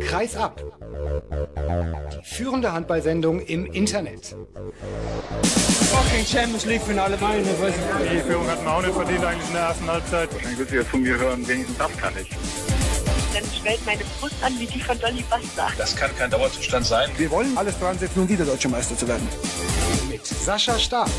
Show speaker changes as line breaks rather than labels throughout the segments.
Kreis ab. Die führende Handballsendung im Internet.
Fucking Champions League Finale Bayern.
Die Führung hatten wir auch nicht verdient eigentlich in der ersten Halbzeit.
Dann wird wieder von mir hören, wenigstens das kann ich.
Dann schwellt meine Brust an wie die von Dolly Buster.
Das kann kein Dauerzustand sein.
Wir wollen alles dran setzen, um wieder Deutscher Meister zu werden.
Mit Sascha Staat.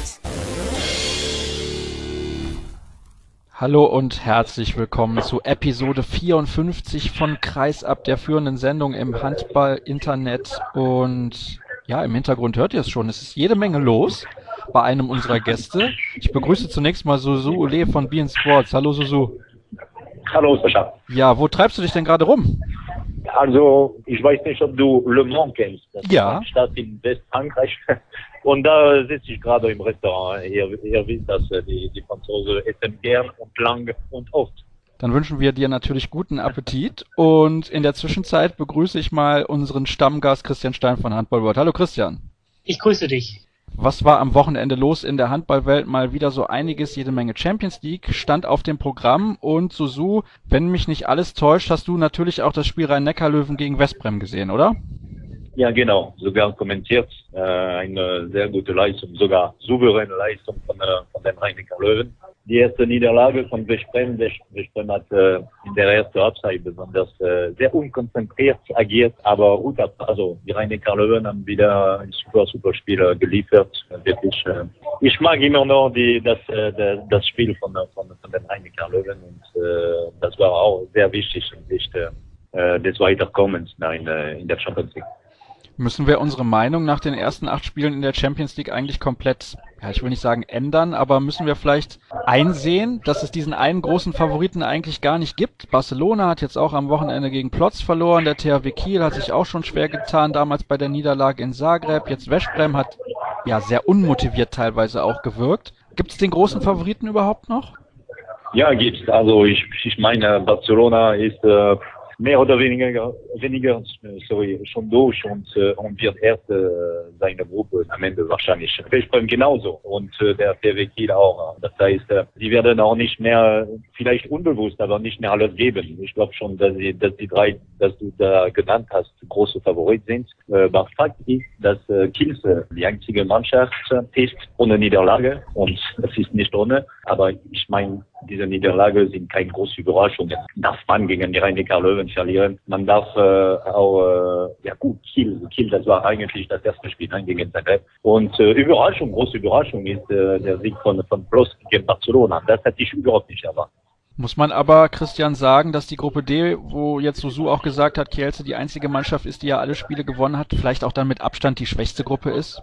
Hallo und herzlich willkommen zu Episode 54 von Kreis ab, der führenden Sendung im Handball-Internet. Und ja, im Hintergrund hört ihr es schon, es ist jede Menge los bei einem unserer Gäste. Ich begrüße zunächst mal Susu Ole von beIN Sports. Hallo Susu.
Hallo Sascha.
Ja, wo treibst du dich denn gerade rum?
Also, ich weiß nicht, ob du Le Mans kennst. Das ist eine Stadt in Westfrankreich. Und da sitze ich gerade im Restaurant. Ihr wisst, dass die Franzosen essen gern und lang und oft.
Dann wünschen wir dir natürlich guten Appetit. Und in der Zwischenzeit begrüße ich mal unseren Stammgast Christian Stein von Handball World. Hallo Christian.
Ich grüße dich.
Was war am Wochenende los in der Handballwelt? Mal wieder so einiges, jede Menge Champions League stand auf dem Programm. Und Susu, wenn mich nicht alles täuscht, hast du natürlich auch das Spiel Rhein-Neckar-Löwen gegen Westbrem gesehen, oder?
Ja, genau. Sogar kommentiert. Eine sehr gute Leistung, sogar souveräne Leistung von den Rhein-Neckar-Löwen. Die erste Niederlage von Westbrem. Westbrem hat in der ersten Halbzeit besonders sehr unkonzentriert agiert, aber gut, also die Rhein-Neckar-Löwen haben wieder ein super Spiel geliefert. Wirklich. Ich mag immer noch das Spiel von den Rhein-Neckar-Löwen und das war auch sehr wichtig in Sicht des Weiterkommens in der Champions League.
Müssen wir unsere Meinung nach den ersten 8 Spielen in der Champions League eigentlich komplett, ja, ich will nicht sagen ändern, aber müssen wir vielleicht einsehen, dass es diesen einen großen Favoriten eigentlich gar nicht gibt? Barcelona hat jetzt auch am Wochenende gegen Plotz verloren, der THW Kiel hat sich auch schon schwer getan, damals bei der Niederlage in Zagreb, jetzt Westbrem hat ja sehr unmotiviert teilweise auch gewirkt. Gibt es den großen Favoriten überhaupt noch?
Ja, gibt's. Also ich meine, Barcelona ist mehr oder weniger schon durch und wird erst seine Gruppe am Ende wahrscheinlich. Westbrem genauso und der THW Kiel auch. Das heißt, sie werden auch nicht mehr, vielleicht unbewusst, aber nicht mehr alles geben. Ich glaube schon, dass die drei, dass du da genannt hast, große Favorit sind. Aber Fakt ist, dass Kiel die einzige Mannschaft ist ohne Niederlage und das ist nicht ohne. Aber ich meine, diese Niederlage sind keine große Überraschungen. Darf man gegen die Rhein-Neckar-Löwen verlieren? Man darf Kiel, das war eigentlich das erste Spiel gegen Zagreb. Und große Überraschung ist der Sieg von Plotz gegen Barcelona. Das hätte ich überhaupt nicht erwartet.
Muss man aber, Christian, sagen, dass die Gruppe D, wo jetzt Susu auch gesagt hat, Kielce die einzige Mannschaft ist, die ja alle Spiele gewonnen hat, vielleicht auch dann mit Abstand die schwächste Gruppe ist?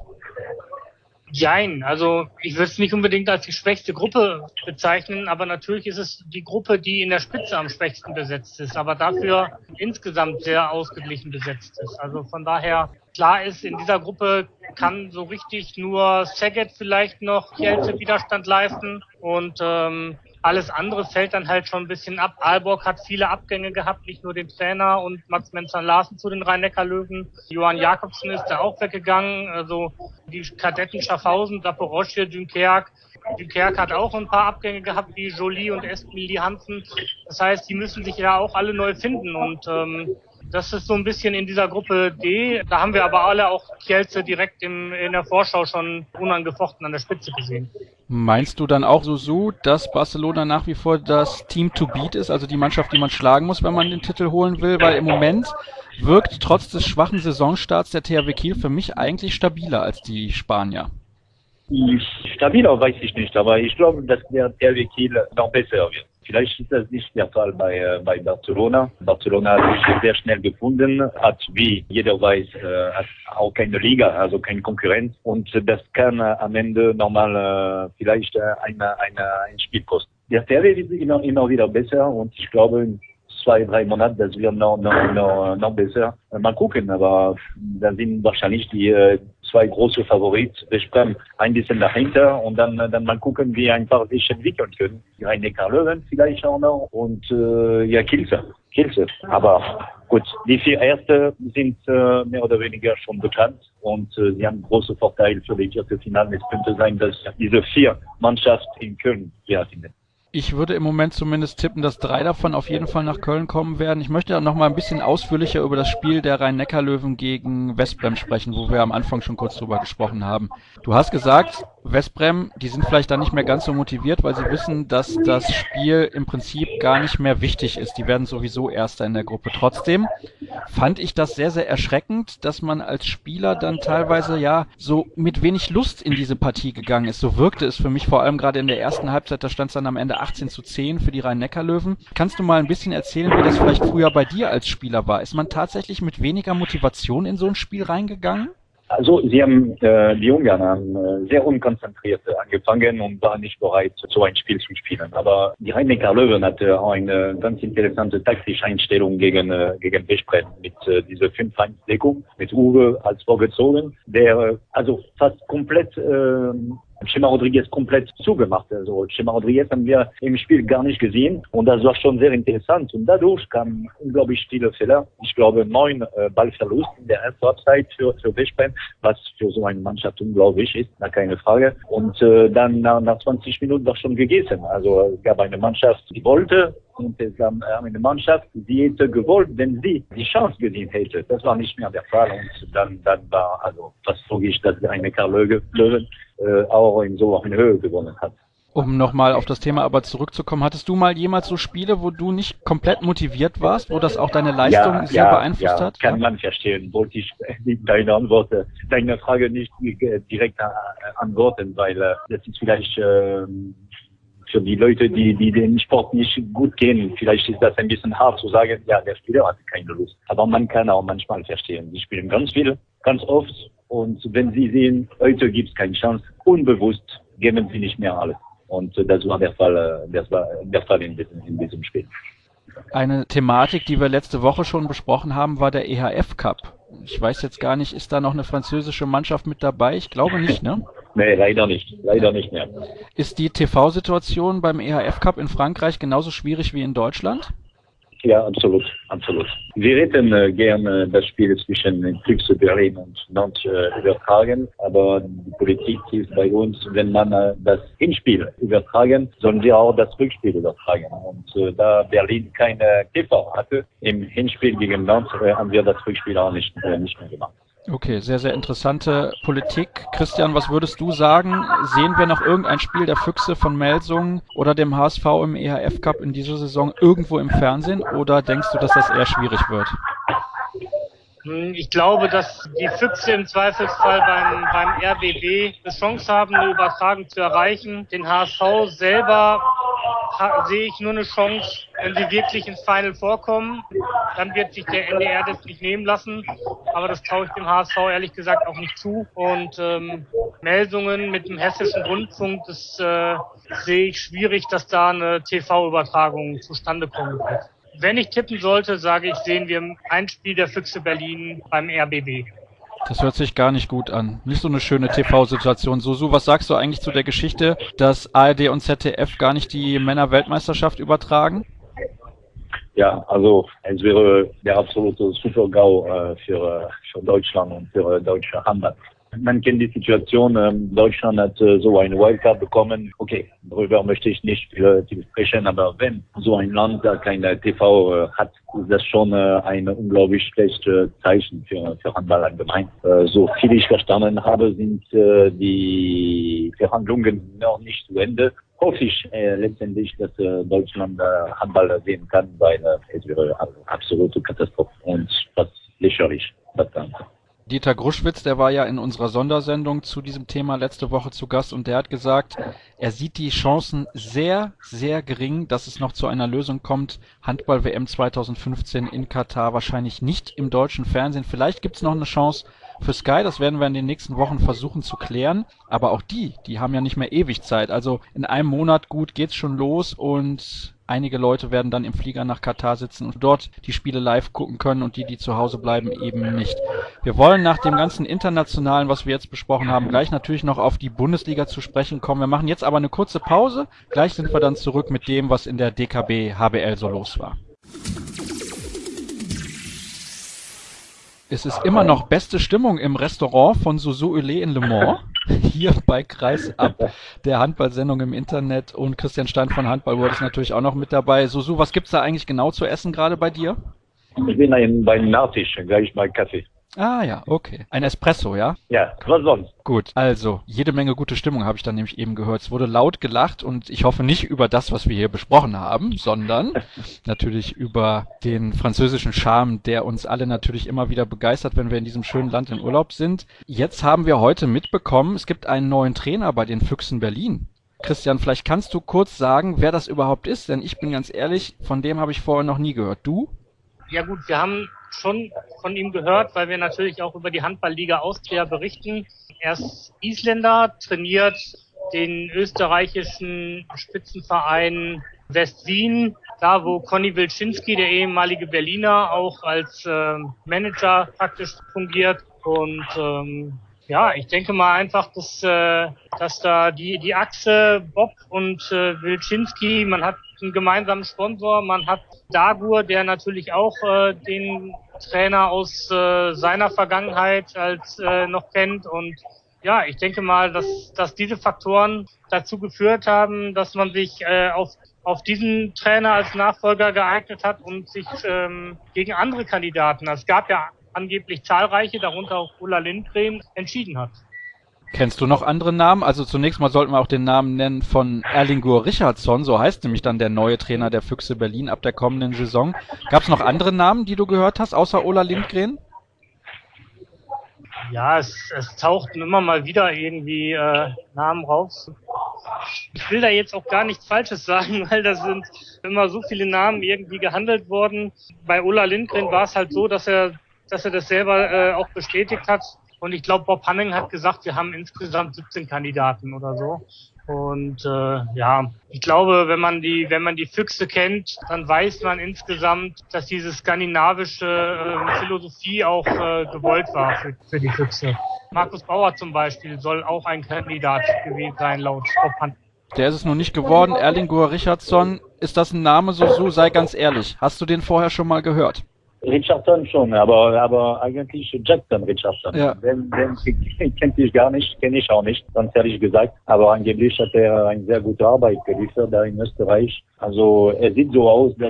Jein, also ich würde es nicht unbedingt als die schwächste Gruppe bezeichnen, aber natürlich ist es die Gruppe, die in der Spitze am schwächsten besetzt ist, aber dafür insgesamt sehr ausgeglichen besetzt ist. Also von daher, klar ist, in dieser Gruppe kann so richtig nur Szeged vielleicht noch Kielce Widerstand leisten und alles andere fällt dann halt schon ein bisschen ab. Aalborg hat viele Abgänge gehabt, nicht nur den Trainer und Max Menzan-Larsen zu den Rhein-Neckar-Löwen. Johann Jakobsen ist da auch weggegangen. Also die Kadetten Schaffhausen, Zaporozhye, Dunkerque. Dunkerque hat auch ein paar Abgänge gehabt, wie Joly und Esmili Hansen. Das heißt, die müssen sich ja auch alle neu finden und das ist so ein bisschen in dieser Gruppe D. Da haben wir aber alle auch Kielce direkt in der Vorschau schon unangefochten an der Spitze gesehen.
Meinst du dann auch, Susu, dass Barcelona nach wie vor das Team to beat ist, also die Mannschaft, die man schlagen muss, wenn man den Titel holen will? Weil im Moment wirkt trotz des schwachen Saisonstarts der THW Kiel für mich eigentlich stabiler als die Spanier.
Stabiler weiß ich nicht, aber ich glaube, dass der THW Kiel noch besser wird. Vielleicht ist das nicht der Fall bei Barcelona. Barcelona hat sich sehr schnell gefunden, hat, wie jeder weiß, hat auch keine Liga, also keine Konkurrenz. Und das kann am Ende nochmal vielleicht ein Spiel kosten. Der THW wird immer wieder besser und ich glaube, in 2-3 Monaten, das wird noch besser. Mal gucken, aber da sind wahrscheinlich die zwei große Favoriten, Westbrem ein bisschen dahinter und dann mal gucken, wie einfach sich entwickeln können. Die Rhein-Neckar-Löwen vielleicht auch noch und Kielce. Aber gut, die 4 Erste sind mehr oder weniger schon bekannt und sie haben große Vorteile für die Viertelfinale. Es könnte sein, dass diese 4 Mannschaften in Köln finden.
Ich würde im Moment zumindest tippen, dass 3 davon auf jeden Fall nach Köln kommen werden. Ich möchte noch mal ein bisschen ausführlicher über das Spiel der Rhein-Neckar-Löwen gegen Westbrem sprechen, wo wir am Anfang schon kurz drüber gesprochen haben. Du hast gesagt, Westbrem, die sind vielleicht dann nicht mehr ganz so motiviert, weil sie wissen, dass das Spiel im Prinzip gar nicht mehr wichtig ist. Die werden sowieso Erster in der Gruppe. Trotzdem fand ich das sehr, sehr erschreckend, dass man als Spieler dann teilweise ja so mit wenig Lust in diese Partie gegangen ist. So wirkte es für mich vor allem gerade in der ersten Halbzeit, da stand es dann am Ende 18:10 für die Rhein-Neckar-Löwen. Kannst du mal ein bisschen erzählen, wie das vielleicht früher bei dir als Spieler war? Ist man tatsächlich mit weniger Motivation in so ein Spiel reingegangen?
Also die Ungarn haben sehr unkonzentriert angefangen und waren nicht bereit, so ein Spiel zu spielen. Aber die Rhein-Neckar-Löwen hatte auch eine ganz interessante taktische Einstellung gegen Westbrem mit dieser 5-1-Deckung, mit Uwe als vorgezogen, der also fast komplett Chema Rodriguez komplett zugemacht. Also Chema Rodriguez haben wir im Spiel gar nicht gesehen und das war schon sehr interessant. Und dadurch kamen unglaublich viele Fehler. Ich glaube 9 Ballverlust in der ersten Halbzeit für Westbrem, was für so eine Mannschaft unglaublich ist, keine Frage. Und dann nach 20 Minuten war schon gegessen. Also es gab eine Mannschaft, die wollte, und es gab eine Mannschaft, die hätte gewollt, wenn sie die Chance gesehen hätte. Das war nicht mehr der Fall. Und dann war also fast logisch, dass die Rhein-Neckar-Löwen auch in Höhe gewonnen hat.
Um nochmal auf das Thema aber zurückzukommen, hattest du mal jemals so Spiele, wo du nicht komplett motiviert warst, wo das auch deine Leistung sehr beeinflusst hat?
Kann man verstehen. Wollte ich deine Frage nicht direkt antworten, weil das ist vielleicht für die Leute, die den Sport nicht gut kennen, vielleicht ist das ein bisschen hart zu sagen, ja, der Spieler hat keine Lust. Aber man kann auch manchmal verstehen. Die spielen ganz viel, ganz oft. Und wenn sie sehen, heute gibt es keine Chance, unbewusst geben sie nicht mehr alles. Und das war der Fall in diesem Spiel.
Eine Thematik, die wir letzte Woche schon besprochen haben, war der EHF Cup. Ich weiß jetzt gar nicht, ist da noch eine französische Mannschaft mit dabei? Ich glaube nicht, ne?
Nee, leider nicht. Leider nicht mehr.
Ist die TV-Situation beim EHF Cup in Frankreich genauso schwierig wie in Deutschland?
Ja, absolut, absolut. Wir hätten gerne das Spiel zwischen Füchse Berlin und Nantes übertragen, aber die Politik ist bei uns, wenn man das Hinspiel übertragen, sollen wir auch das Rückspiel übertragen. Und da Berlin keine TV hatte, im Hinspiel gegen Nantes haben wir das Rückspiel auch nicht mehr gemacht.
Okay, sehr, sehr interessante Politik. Christian, was würdest du sagen? Sehen wir noch irgendein Spiel der Füchse von Melsungen oder dem HSV im EHF Cup in dieser Saison irgendwo im Fernsehen oder denkst du, dass das eher schwierig wird?
Ich glaube, dass die Füchse im Zweifelsfall beim RBB eine Chance haben, eine Übertragung zu erreichen. Den HSV selber sehe ich nur eine Chance, wenn sie wirklich ins Final vorkommen. Dann wird sich der NDR das nicht nehmen lassen. Aber das traue ich dem HSV ehrlich gesagt auch nicht zu. Und Melsungen mit dem Hessischen Rundfunk, das sehe ich schwierig, dass da eine TV-Übertragung zustande kommen wird. Wenn ich tippen sollte, sage ich, sehen wir ein Spiel der Füchse Berlin beim RBB.
Das hört sich gar nicht gut an. Nicht so eine schöne TV-Situation. Susu, was sagst du eigentlich zu der Geschichte, dass ARD und ZDF gar nicht die Männer-Weltmeisterschaft übertragen?
Ja, also es wäre der absolute Super-GAU für Deutschland und für deutsche Handball. Man kennt die Situation, Deutschland hat so eine Wildcard bekommen. Okay, darüber möchte ich nicht viel sprechen, aber wenn so ein Land da keine TV hat, ist das schon ein unglaublich schlechtes Zeichen für Handball allgemein. So viel ich verstanden habe, sind die Verhandlungen noch nicht zu Ende. Hoffe ich letztendlich, dass Deutschland Handball sehen kann, weil es wäre eine absolute Katastrophe und fast lächerlich.
Dieter Gruschwitz, der war ja in unserer Sondersendung zu diesem Thema letzte Woche zu Gast und der hat gesagt, er sieht die Chancen sehr, sehr gering, dass es noch zu einer Lösung kommt. Handball-WM 2015 in Katar wahrscheinlich nicht im deutschen Fernsehen. Vielleicht gibt es noch eine Chance für Sky, das werden wir in den nächsten Wochen versuchen zu klären. Aber auch die haben ja nicht mehr ewig Zeit. Also in einem Monat gut geht's schon los und einige Leute werden dann im Flieger nach Katar sitzen und dort die Spiele live gucken können und die zu Hause bleiben, eben nicht. Wir wollen nach dem ganzen Internationalen, was wir jetzt besprochen haben, gleich natürlich noch auf die Bundesliga zu sprechen kommen. Wir machen jetzt aber eine kurze Pause. Gleich sind wir dann zurück mit dem, was in der DKB HBL so los war. Es ist immer noch beste Stimmung im Restaurant von Suzu Ule in Le Mans. hier bei Kreisab, der Handballsendung im Internet, und Christian Stein von Handballworld ist natürlich auch noch mit dabei. Susu, was gibt's da eigentlich genau zu essen gerade bei dir?
Ich bin beim Nachtisch, gleich mal Kaffee.
Ah ja, okay. Ein Espresso, ja?
Ja, was sonst?
Gut, also jede Menge gute Stimmung habe ich dann nämlich eben gehört. Es wurde laut gelacht und ich hoffe nicht über das, was wir hier besprochen haben, sondern natürlich über den französischen Charme, der uns alle natürlich immer wieder begeistert, wenn wir in diesem schönen Land in Urlaub sind. Jetzt haben wir heute mitbekommen, es gibt einen neuen Trainer bei den Füchsen Berlin. Christian, vielleicht kannst du kurz sagen, wer das überhaupt ist, denn ich bin ganz ehrlich, von dem habe ich vorher noch nie gehört. Du?
Ja gut, wir haben schon von ihm gehört, weil wir natürlich auch über die Handballliga Austria berichten. Er ist Isländer, trainiert den österreichischen Spitzenverein West-Wien, da wo Conny Wilczynski, der ehemalige Berliner, auch als Manager praktisch fungiert. Und ja, ich denke mal einfach, dass da die Achse Bob und Wilczynski, man hat einen gemeinsamen Sponsor, man hat Dagur, der natürlich auch den Trainer aus seiner Vergangenheit als noch kennt. Und ja, ich denke mal, dass diese Faktoren dazu geführt haben, dass man sich auf diesen Trainer als Nachfolger geeignet hat und sich gegen andere Kandidaten, es gab ja angeblich zahlreiche, darunter auch Ulla Lindgren, entschieden hat.
Kennst du noch andere Namen? Also zunächst mal sollten wir auch den Namen nennen von Erlingur Richardsson, so heißt nämlich dann der neue Trainer der Füchse Berlin ab der kommenden Saison. Gab es noch andere Namen, die du gehört hast, außer Ulla Lindgren?
Ja, es tauchten immer mal wieder irgendwie Namen raus. Ich will da jetzt auch gar nichts Falsches sagen, weil da sind immer so viele Namen irgendwie gehandelt worden. Bei Ulla Lindgren war es halt so, dass er das selber auch bestätigt hat. Und ich glaube, Bob Hanning hat gesagt, wir haben insgesamt 17 Kandidaten oder so. Und ja, ich glaube, wenn man die Füchse kennt, dann weiß man insgesamt, dass diese skandinavische Philosophie auch gewollt war für die Füchse. Markus Bauer zum Beispiel soll auch ein Kandidat gewesen sein, laut Bob Hanning.
Der ist es noch nicht geworden. Erlingur Richardsson, ist das ein Name, so sei ganz ehrlich. Hast du den vorher schon mal gehört?
Richardson schon, aber eigentlich Jackson Richardson.
Ja.
Den kennt ich gar nicht, kenne ich auch nicht, ganz ehrlich gesagt. Aber angeblich hat er eine sehr gute Arbeit geliefert da in Österreich. Also es sieht so aus, dass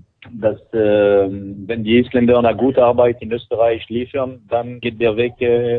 wenn die Isländer eine gute Arbeit in Österreich liefern, dann geht der Weg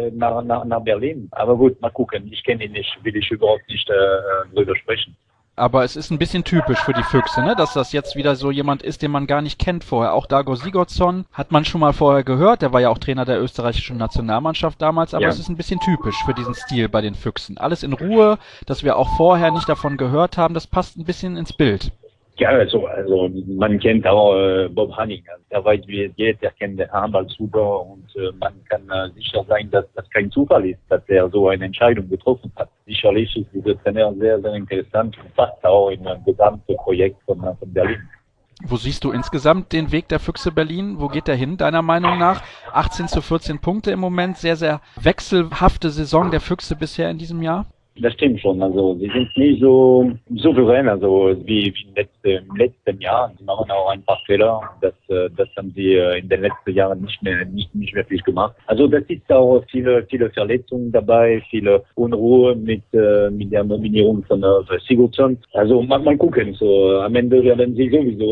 nach Berlin. Aber gut, mal gucken. Ich kenne ihn nicht, will ich überhaupt nicht drüber sprechen.
Aber es ist ein bisschen typisch für die Füchse, ne? Dass das jetzt wieder so jemand ist, den man gar nicht kennt vorher. Auch Dago Sigurdsson hat man schon mal vorher gehört. Der war ja auch Trainer der österreichischen Nationalmannschaft damals. Aber
ja,
es ist ein bisschen typisch für diesen Stil bei den Füchsen. Alles in Ruhe, dass wir auch vorher nicht davon gehört haben. Das passt ein bisschen ins Bild.
Ja, also man kennt auch Bob Hanning. Der weiß, wie es geht. Er kennt den Handball super und man kann sicher sein, dass das kein Zufall ist, dass er so eine Entscheidung getroffen hat. Sicherlich ist dieser Trainer sehr, sehr interessant und passt auch in das gesamte Projekt von Berlin.
Wo siehst du insgesamt den Weg der Füchse Berlin? Wo geht der hin, deiner Meinung nach? 18-14 Punkte im Moment. Sehr, sehr wechselhafte Saison der Füchse bisher in diesem Jahr.
Das stimmt schon. Also sie sind nicht so souverän, also wie im letzten Jahr. Sie machen auch ein paar Fehler. Das haben sie in den letzten Jahren nicht wirklich gemacht. Also das ist auch viele Verletzungen dabei, viele Unruhe mit der Nominierung von Sigurdsson. Also mal gucken. So am Ende werden sie sowieso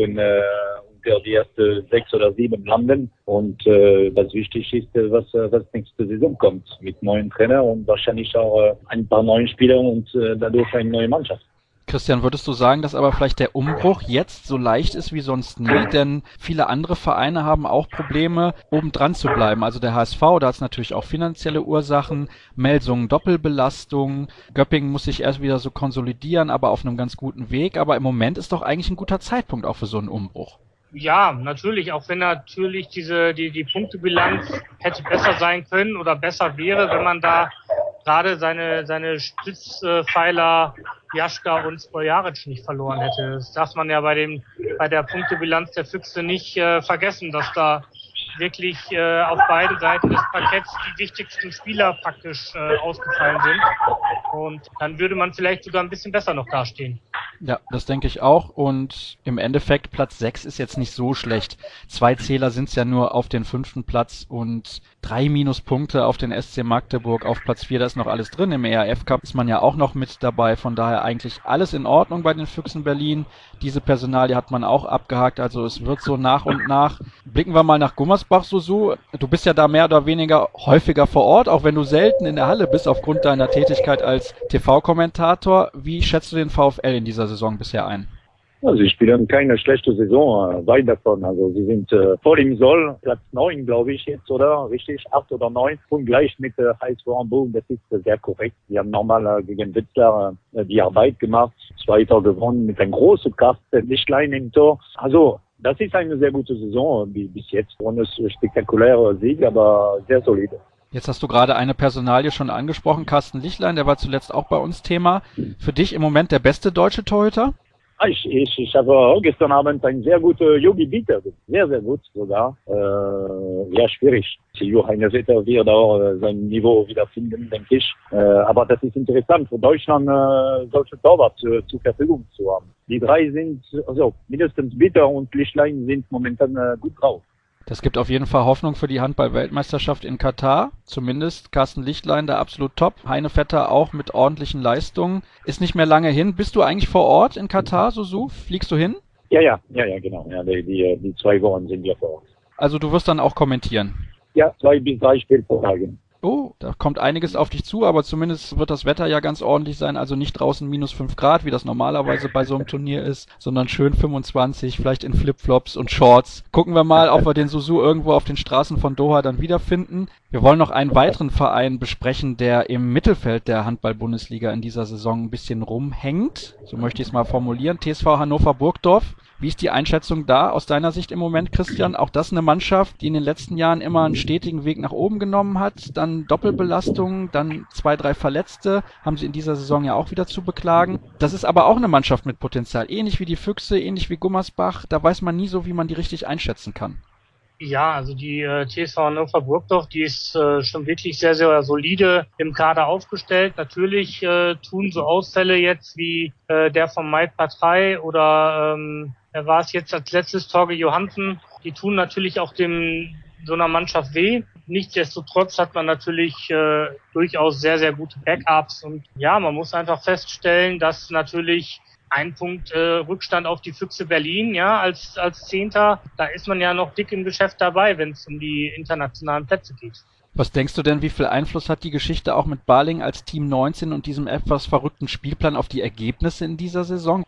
unter die ersten 6 oder 7 landen. Und was wichtig ist, was nächste Saison kommt mit neuen Trainer und wahrscheinlich auch ein paar neuen Spieler und dadurch eine neue Mannschaft.
Christian, würdest du sagen, dass aber vielleicht der Umbruch jetzt so leicht ist wie sonst nie? Denn viele andere Vereine haben auch Probleme, obendran zu bleiben. Also der HSV, da hat es natürlich auch finanzielle Ursachen, Melsungen, Doppelbelastung. Göppingen muss sich erst wieder so konsolidieren, aber auf einem ganz guten Weg. Aber im Moment ist doch eigentlich ein guter Zeitpunkt auch für so einen Umbruch.
Ja, natürlich, auch wenn natürlich die Punktebilanz hätte besser sein können oder besser wäre, wenn man da gerade seine Stützpfeiler Jaschka und Spoljaric nicht verloren hätte. Das darf man ja bei der Punktebilanz der Füchse nicht vergessen, dass da wirklich auf beiden Seiten des Parketts die wichtigsten Spieler praktisch ausgefallen sind. Und dann würde man vielleicht sogar ein bisschen besser noch dastehen.
Ja, das denke ich auch. Und im Endeffekt Platz 6 ist jetzt nicht so schlecht. 2 Zähler sind es ja nur auf den 5. Platz und 3 Minuspunkte auf den SC Magdeburg auf Platz 4. Da ist noch alles drin. Im ERF Cup ist man ja auch noch mit dabei. Von daher eigentlich alles in Ordnung bei den Füchsen Berlin. Diese Personalie hat man auch abgehakt. Also es wird so nach und nach. Blicken wir mal nach Gummersbach, Susu. Du bist ja da mehr oder weniger häufiger vor Ort, auch wenn du selten in der Halle bist aufgrund deiner Tätigkeit als TV-Kommentator. Wie schätzt du den VfL in dieser Saison bisher ein?
Also sie spielen keine schlechte Saison, weit davon. Also sie sind voll im Soll, Platz 9, glaube ich jetzt, oder? Richtig, 8 oder 9. Und gleich mit HSV Hamburg, das ist sehr korrekt. Sie haben normal gegen Wetzlar die Arbeit gemacht, 2 Tor gewonnen mit einem großen Kasten, Lichtlein im Tor. Also das ist eine sehr gute Saison bis jetzt. Ohne spektakuläre Sieg, aber sehr solide.
Jetzt hast du gerade eine Personalie schon angesprochen, Carsten Lichtlein, der war zuletzt auch bei uns Thema. Für dich im Moment der beste deutsche Torhüter?
Ich habe gestern Abend einen sehr guten Yogi Bitter, sehr, sehr gut sogar. Ja, schwierig. Johannes Vetter wird auch sein Niveau wiederfinden, denke ich. Aber das ist interessant, für Deutschland solche Torwart zur Verfügung zu haben. Die 3 sind, also mindestens Bitter und Lichtlein sind momentan gut drauf.
Das gibt auf jeden Fall Hoffnung für die Handball-Weltmeisterschaft in Katar. Zumindest Carsten Lichtlein da absolut top. Heine Vetter auch mit ordentlichen Leistungen. Ist nicht mehr lange hin. Bist du eigentlich vor Ort in Katar, Susu? Fliegst du hin?
Ja, genau. Ja, die 2 Wochen sind wir vor Ort.
Also du wirst dann auch kommentieren?
Ja, 2 bis 3 Spieltage.
Oh, da kommt einiges auf dich zu, aber zumindest wird das Wetter ja ganz ordentlich sein, also nicht draußen minus 5 Grad, wie das normalerweise bei so einem Turnier ist, sondern schön 25, vielleicht in Flipflops und Shorts. Gucken wir mal, ob wir den Susu irgendwo auf den Straßen von Doha dann wiederfinden. Wir wollen noch einen weiteren Verein besprechen, der im Mittelfeld der Handball-Bundesliga in dieser Saison ein bisschen rumhängt. So möchte ich es mal formulieren. TSV Hannover Burgdorf. Wie ist die Einschätzung da aus deiner Sicht im Moment, Christian? Auch das eine Mannschaft, die in den letzten Jahren immer einen stetigen Weg nach oben genommen hat, dann Doppelbelastung, dann 2, 3 Verletzte, haben sie in dieser Saison ja auch wieder zu beklagen. Das ist aber auch eine Mannschaft mit Potenzial, ähnlich wie die Füchse, ähnlich wie Gummersbach, da weiß man nie so, wie man die richtig einschätzen kann.
Ja, also die TSV Hannover Burgdorf, die ist schon wirklich sehr, sehr solide im Kader aufgestellt. Natürlich tun so Ausfälle jetzt wie der von Mike Patrey oder er war es jetzt als letztes Torge Johansen. Die tun natürlich auch so einer Mannschaft weh. Nichtsdestotrotz hat man natürlich durchaus sehr, sehr gute Backups. Und ja, man muss einfach feststellen, dass natürlich ein Punkt Rückstand auf die Füchse Berlin, ja, als 10. Da ist man ja noch dick im Geschäft dabei, wenn es um die internationalen Plätze geht.
Was denkst du denn, wie viel Einfluss hat die Geschichte auch mit Baling als Team 19 und diesem etwas verrückten Spielplan auf die Ergebnisse in dieser Saison?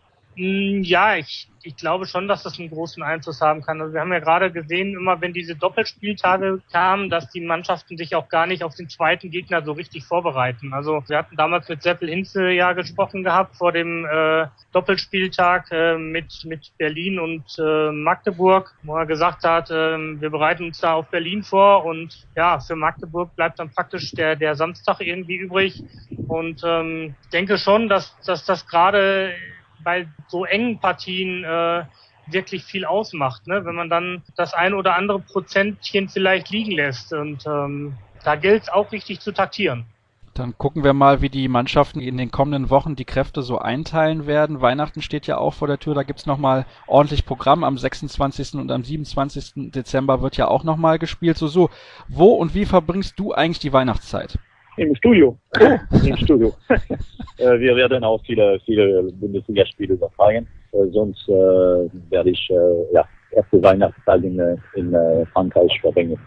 Ja, ich glaube schon, dass das einen großen Einfluss haben kann. Also wir haben ja gerade gesehen, immer wenn diese Doppelspieltage kamen, dass die Mannschaften sich auch gar nicht auf den zweiten Gegner so richtig vorbereiten. Also wir hatten damals mit Seppel Hinze ja gesprochen gehabt vor dem Doppelspieltag mit Berlin und Magdeburg, wo er gesagt hat, wir bereiten uns da auf Berlin vor und ja, für Magdeburg bleibt dann praktisch der Samstag irgendwie übrig. Und ich denke schon, dass das gerade bei so engen Partien wirklich viel ausmacht, ne? Wenn man dann das ein oder andere Prozentchen vielleicht liegen lässt. Und da gilt es auch richtig zu taktieren.
Dann gucken wir mal, wie die Mannschaften in den kommenden Wochen die Kräfte so einteilen werden. Weihnachten steht ja auch vor der Tür, da gibt's nochmal ordentlich Programm. Am 26. und am 27. Dezember wird ja auch nochmal gespielt. So, wo und wie verbringst du eigentlich die Weihnachtszeit?
Im Studio. Oh. Im Studio. Wir werden auch viele Bundesligaspiele übertragen. Sonst werde ich erste Weihnachtszeit in Frankreich verbringen.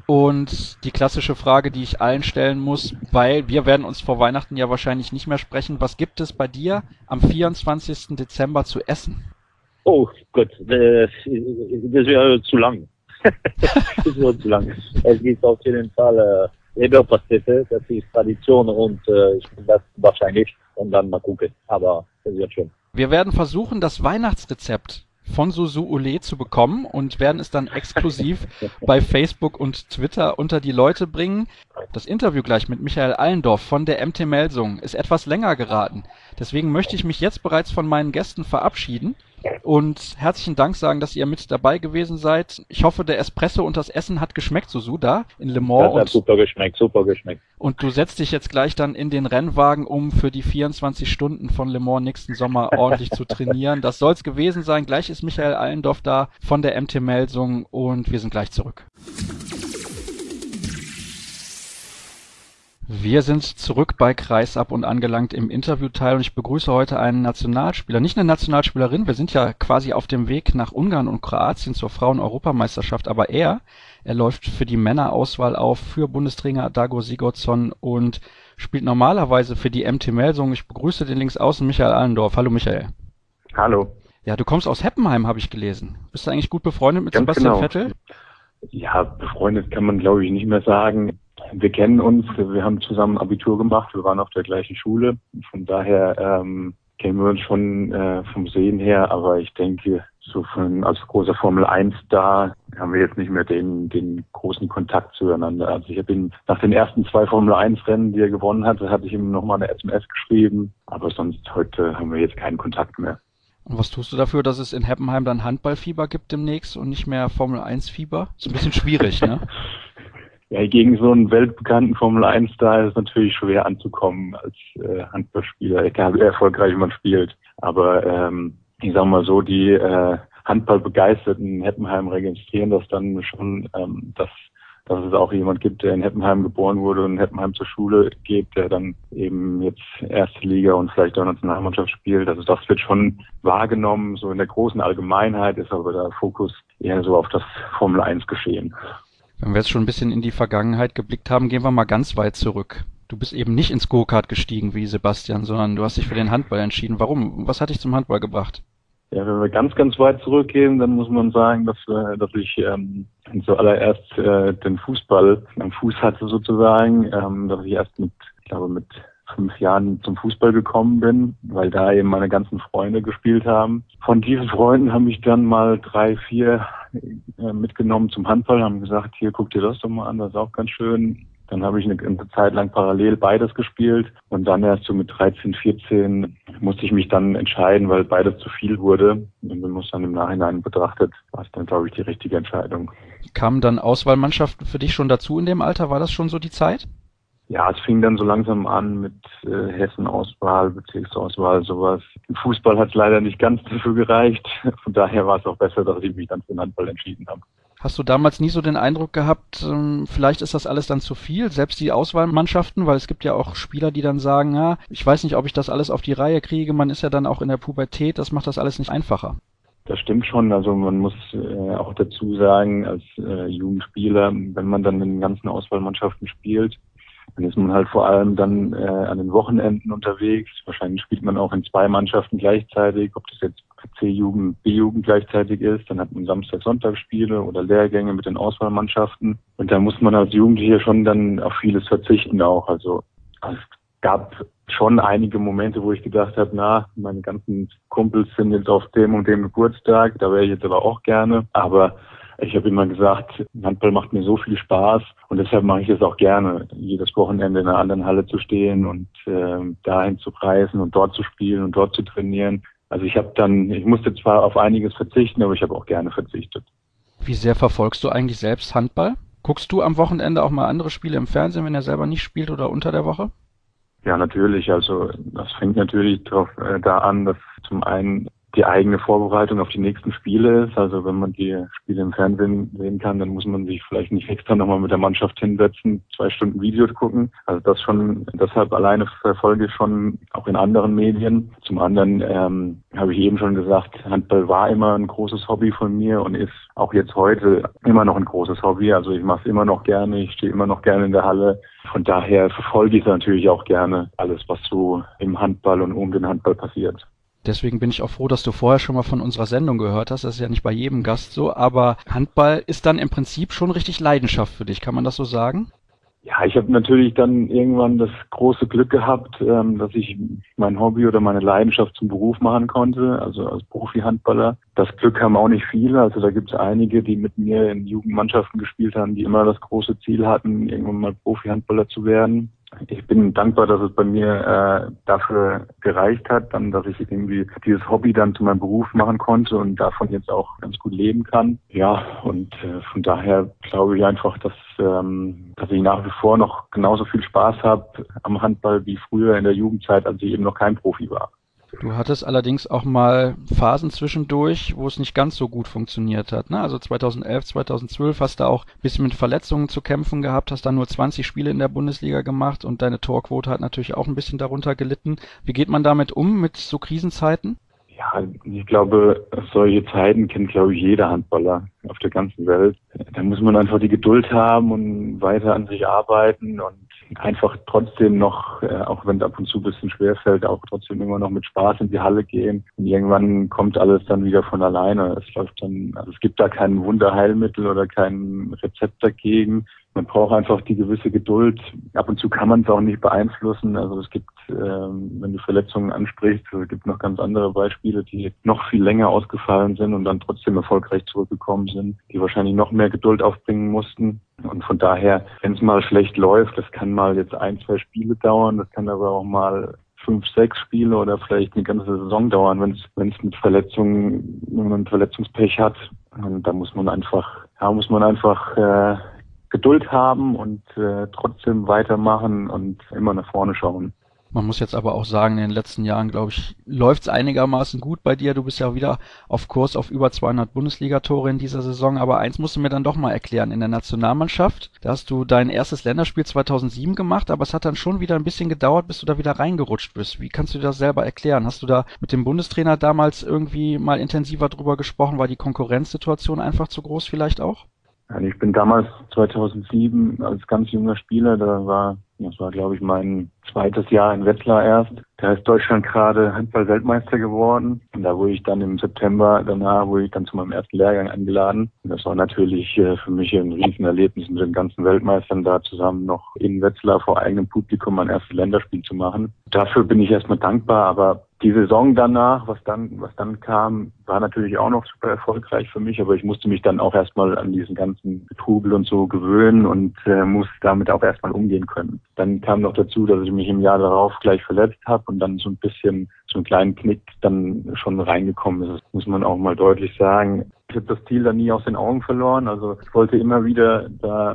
Und die klassische Frage, die ich allen stellen muss, weil wir werden uns vor Weihnachten ja wahrscheinlich nicht mehr sprechen. Was gibt es bei dir am 24. Dezember zu essen?
Oh Gott, das wäre zu lang. Das wäre zu lang. Es gibt auf jeden Fall Leberpastete, das ist Tradition und ich finde das wahrscheinlich und dann mal gucken. Aber das wird schon.
Wir werden versuchen, das Weihnachtsrezept von Susu Ule zu bekommen und werden es dann exklusiv bei Facebook und Twitter unter die Leute bringen. Das Interview gleich mit Michael Allendorf von der MT Melsungen ist etwas länger geraten. Deswegen möchte ich mich jetzt bereits von meinen Gästen verabschieden. und herzlichen Dank sagen, dass ihr mit dabei gewesen seid. Ich hoffe, der Espresso und das Essen hat geschmeckt, Susu, da in Le Mans.
Das hat super geschmeckt.
Und du setzt dich jetzt gleich dann in den Rennwagen, um für die 24 Stunden von Le Mans nächsten Sommer ordentlich zu trainieren. Das soll's gewesen sein. Gleich ist Michael Allendorf da von der MT Melsung und wir sind gleich zurück. Wir sind zurück bei Kreisab und angelangt im Interviewteil und ich begrüße heute einen Nationalspieler, nicht eine Nationalspielerin, wir sind ja quasi auf dem Weg nach Ungarn und Kroatien zur Frauen-Europameisterschaft, aber er läuft für die Männerauswahl auf, für Bundestrainer Dago Sigurdsson und spielt normalerweise für die MT Melsung. Ich begrüße den Linksaußen Michael Allendorf. Hallo Michael.
Hallo.
Ja, du kommst aus Heppenheim, habe ich gelesen. Bist du eigentlich gut befreundet mit Sebastian Vettel?
Ja, befreundet kann man glaube ich nicht mehr sagen. Wir kennen uns, wir haben zusammen Abitur gemacht, wir waren auf der gleichen Schule. Von daher kennen wir uns schon vom Sehen her, aber ich denke, so als großer Formel-1-Star haben wir jetzt nicht mehr den großen Kontakt zueinander. Also ich habe ihn nach den ersten 2 Formel-1-Rennen, die er gewonnen hatte ich ihm nochmal eine SMS geschrieben, aber sonst heute haben wir jetzt keinen Kontakt mehr.
Und was tust du dafür, dass es in Heppenheim dann Handballfieber gibt demnächst und nicht mehr Formel-1-Fieber? Ist ein bisschen schwierig, ne?
Ja, gegen so einen weltbekannten Formel-1-Star ist es natürlich schwer anzukommen als Handballspieler, egal wie erfolgreich man spielt. Aber ich sag mal so, die Handballbegeisterten in Heppenheim registrieren das dann schon, dass es auch jemand gibt, der in Heppenheim geboren wurde und in Heppenheim zur Schule geht, der dann eben jetzt erste Liga und vielleicht auch Nationalmannschaft spielt. Also das wird schon wahrgenommen. So in der großen Allgemeinheit ist aber der Fokus eher so auf das Formel-1-Geschehen.
Wenn wir jetzt schon ein bisschen in die Vergangenheit geblickt haben, gehen wir mal ganz weit zurück. Du bist eben nicht ins Go-Kart gestiegen wie Sebastian, sondern du hast dich für den Handball entschieden. Warum? Was hat dich zum Handball gebracht?
Ja, wenn wir ganz, ganz weit zurückgehen, dann muss man sagen, dass ich zuallererst den Fußball am Fuß hatte sozusagen, dass ich erst mit 5 Jahren zum Fußball gekommen bin, weil da eben meine ganzen Freunde gespielt haben. Von diesen Freunden haben mich dann mal 3, 4 mitgenommen zum Handball, haben gesagt, hier, guck dir das doch mal an, das ist auch ganz schön. Dann habe ich eine Zeit lang parallel beides gespielt und dann erst so mit 13, 14 musste ich mich dann entscheiden, weil beides zu viel wurde. Und wenn man es dann im Nachhinein betrachtet, war es dann, glaube ich, die richtige Entscheidung.
Kamen dann Auswahlmannschaften für dich schon dazu in dem Alter? War das schon so die Zeit?
Ja, es fing dann so langsam an mit Hessen-Auswahl, Bezirksauswahl, sowas. Im Fußball hat es leider nicht ganz dafür gereicht. Von daher war es auch besser, dass ich mich dann für den Handball entschieden habe.
Hast du damals nie so den Eindruck gehabt, vielleicht ist das alles dann zu viel, selbst die Auswahlmannschaften, weil es gibt ja auch Spieler, die dann sagen, ja, ich weiß nicht, ob ich das alles auf die Reihe kriege, man ist ja dann auch in der Pubertät, das macht das alles nicht einfacher.
Das stimmt schon, also man muss auch dazu sagen, als Jugendspieler, wenn man dann in den ganzen Auswahlmannschaften spielt, dann ist man halt vor allem dann an den Wochenenden unterwegs. Wahrscheinlich spielt man auch in 2 Mannschaften gleichzeitig, ob das jetzt C-Jugend, B-Jugend gleichzeitig ist. Dann hat man Samstag-Sonntag-Spiele oder Lehrgänge mit den Auswahlmannschaften. Und da muss man als Jugendlicher schon dann auf vieles verzichten auch. Also es gab schon einige Momente, wo ich gedacht habe, meine ganzen Kumpels sind jetzt auf dem und dem Geburtstag, da wäre ich jetzt aber auch gerne. Aber ich habe immer gesagt, Handball macht mir so viel Spaß und deshalb mache ich es auch gerne, jedes Wochenende in einer anderen Halle zu stehen und dahin zu reisen und dort zu spielen und dort zu trainieren. Also ich musste zwar auf einiges verzichten, aber ich habe auch gerne verzichtet.
Wie sehr verfolgst du eigentlich selbst Handball? Guckst du am Wochenende auch mal andere Spiele im Fernsehen, wenn er selber nicht spielt oder unter der Woche?
Ja, natürlich. Also das fängt natürlich da an, dass zum einen die eigene Vorbereitung auf die nächsten Spiele ist. Also wenn man die Spiele im Fernsehen sehen kann, dann muss man sich vielleicht nicht extra nochmal mit der Mannschaft hinsetzen, 2 Stunden Videos gucken. Also das schon, deshalb alleine verfolge ich schon auch in anderen Medien. Zum anderen habe ich eben schon gesagt, Handball war immer ein großes Hobby von mir und ist auch jetzt heute immer noch ein großes Hobby. Also ich mache es immer noch gerne, ich stehe immer noch gerne in der Halle. Von daher verfolge ich natürlich auch gerne alles, was so im Handball und um den Handball passiert.
Deswegen bin ich auch froh, dass du vorher schon mal von unserer Sendung gehört hast. Das ist ja nicht bei jedem Gast so, aber Handball ist dann im Prinzip schon richtig Leidenschaft für dich. Kann man das so sagen?
Ja, ich habe natürlich dann irgendwann das große Glück gehabt, dass ich mein Hobby oder meine Leidenschaft zum Beruf machen konnte, also als Profi-Handballer. Das Glück haben auch nicht viele, also da gibt es einige, die mit mir in Jugendmannschaften gespielt haben, die immer das große Ziel hatten, irgendwann mal Profi-Handballer zu werden.
Ich bin dankbar, dass es bei mir dafür gereicht hat, dann, dass ich irgendwie dieses Hobby dann zu meinem Beruf machen konnte und davon jetzt auch ganz gut leben kann. Ja, und von daher glaube ich einfach, dass ich nach wie vor noch genauso viel Spaß habe am Handball wie früher in der Jugendzeit, als ich eben noch kein Profi war.
Du hattest allerdings auch mal Phasen zwischendurch, wo es nicht ganz so gut funktioniert hat, ne? Also 2011, 2012 hast du auch ein bisschen mit Verletzungen zu kämpfen gehabt, hast dann nur 20 Spiele in der Bundesliga gemacht und deine Torquote hat natürlich auch ein bisschen darunter gelitten. Wie geht man damit um, mit so Krisenzeiten?
Ja, ich glaube, solche Zeiten kennt, glaube ich, jeder Handballer auf der ganzen Welt. Da muss man einfach die Geduld haben und weiter an sich arbeiten und einfach trotzdem noch, auch wenn es ab und zu ein bisschen schwerfällt, auch trotzdem immer noch mit Spaß in die Halle gehen. Und irgendwann kommt alles dann wieder von alleine. Es läuft dann, also es gibt da kein Wunderheilmittel oder kein Rezept dagegen. Man braucht einfach die gewisse Geduld. Ab und zu kann man es auch nicht beeinflussen. Also es gibt, wenn du Verletzungen ansprichst, es gibt noch ganz andere Beispiele, die noch viel länger ausgefallen sind und dann trotzdem erfolgreich zurückgekommen sind, die wahrscheinlich noch mehr Geduld aufbringen mussten. Und von daher, wenn es mal schlecht läuft, das kann mal jetzt 1, 2 Spiele dauern, das kann aber auch mal 5, 6 Spiele oder vielleicht eine ganze Saison dauern, wenn es mit Verletzungen, wenn man Verletzungspech hat. Und da muss man einfach Geduld haben und trotzdem weitermachen und immer nach vorne schauen.
Man muss jetzt aber auch sagen, in den letzten Jahren, glaube ich, läuft es einigermaßen gut bei dir. Du bist ja wieder auf Kurs auf über 200 Bundesliga-Tore in dieser Saison. Aber eins musst du mir dann doch mal erklären. In der Nationalmannschaft, da hast du dein erstes Länderspiel 2007 gemacht, aber es hat dann schon wieder ein bisschen gedauert, bis du da wieder reingerutscht bist. Wie kannst du dir das selber erklären? Hast du da mit dem Bundestrainer damals irgendwie mal intensiver drüber gesprochen? War die Konkurrenzsituation einfach zu groß vielleicht auch?
Ich bin damals 2007 als ganz junger Spieler, das war glaube ich mein zweites Jahr in Wetzlar erst. Da ist Deutschland gerade Handball-Weltmeister geworden. Und da wurde ich dann im September danach zu meinem ersten Lehrgang eingeladen. Und das war natürlich für mich ein Riesenerlebnis, mit den ganzen Weltmeistern da zusammen noch in Wetzlar vor eigenem Publikum mein erstes Länderspiel zu machen. Dafür bin ich erstmal dankbar, aber die Saison danach, was dann kam, war natürlich auch noch super erfolgreich für mich, aber ich musste mich dann auch erstmal an diesen ganzen Trubel und so gewöhnen und musste damit auch erstmal umgehen können. Dann kam noch dazu, dass ich mich im Jahr darauf gleich verletzt habe und dann so ein bisschen so einen kleinen Knick dann schon reingekommen ist. Das muss man auch mal deutlich sagen. Ich habe das Ziel dann nie aus den Augen verloren. Also ich wollte immer wieder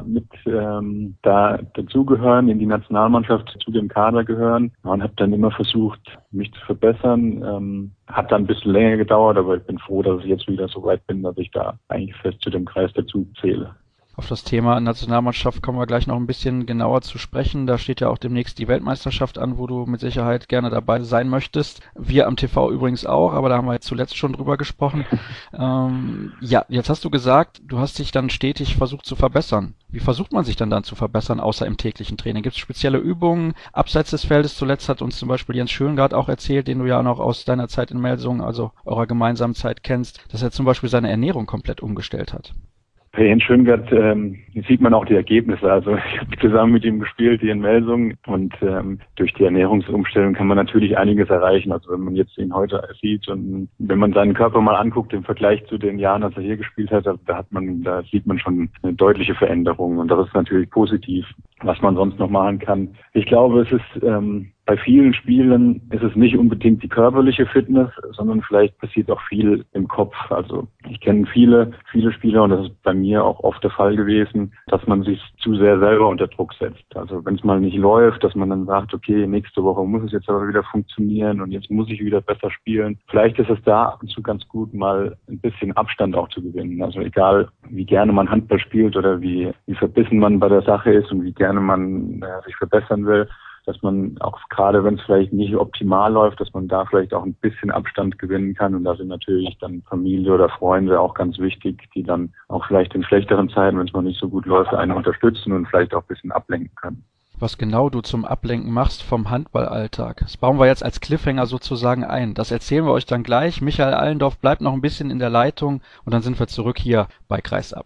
dazugehören, in die Nationalmannschaft, zu dem Kader gehören und habe dann immer versucht, mich zu verbessern. Hat dann ein bisschen länger gedauert, aber ich bin froh, dass ich jetzt wieder so weit bin, dass ich da eigentlich fest zu dem Kreis dazu zähle.
Auf das Thema Nationalmannschaft kommen wir gleich noch ein bisschen genauer zu sprechen. Da steht ja auch demnächst die Weltmeisterschaft an, wo du mit Sicherheit gerne dabei sein möchtest. Wir am TV übrigens auch, aber da haben wir jetzt zuletzt schon drüber gesprochen. Jetzt hast du gesagt, du hast dich dann stetig versucht zu verbessern. Wie versucht man sich dann zu verbessern, außer im täglichen Training? Gibt es spezielle Übungen abseits des Feldes? Zuletzt hat uns zum Beispiel Jens Schöngard auch erzählt, den du ja noch aus deiner Zeit in Melsungen, also eurer gemeinsamen Zeit kennst, dass er zum Beispiel seine Ernährung komplett umgestellt hat.
Bei Jens Schöngard sieht man auch die Ergebnisse. Also ich habe zusammen mit ihm gespielt hier in Melsungen und durch die Ernährungsumstellung kann man natürlich einiges erreichen. Also wenn man jetzt ihn heute sieht und wenn man seinen Körper mal anguckt im Vergleich zu den Jahren, als er hier gespielt hat, da sieht man schon eine deutliche Veränderung und das ist natürlich positiv, was man sonst noch machen kann. Ich glaube, es ist bei vielen Spielen ist es nicht unbedingt die körperliche Fitness, sondern vielleicht passiert auch viel im Kopf. Also ich kenne viele Spieler und das ist bei mir auch oft der Fall gewesen, dass man sich zu sehr selber unter Druck setzt. Also wenn es mal nicht läuft, dass man dann sagt, okay, nächste Woche muss es jetzt aber wieder funktionieren und jetzt muss ich wieder besser spielen. Vielleicht ist es da ab und zu ganz gut, mal ein bisschen Abstand auch zu gewinnen. Also egal, wie gerne man Handball spielt oder wie verbissen man bei der Sache ist und wie gerne man sich verbessern will, dass man auch gerade, wenn es vielleicht nicht optimal läuft, dass man da vielleicht auch ein bisschen Abstand gewinnen kann. Und da sind natürlich dann Familie oder Freunde auch ganz wichtig, die dann auch vielleicht in schlechteren Zeiten, wenn es mal nicht so gut läuft, einen unterstützen und vielleicht auch ein bisschen ablenken können.
Was genau du zum Ablenken machst vom Handballalltag. Das bauen wir jetzt als Cliffhanger sozusagen ein. Das erzählen wir euch dann gleich. Michael Allendorf bleibt noch ein bisschen in der Leitung und dann sind wir zurück hier bei Kreisab.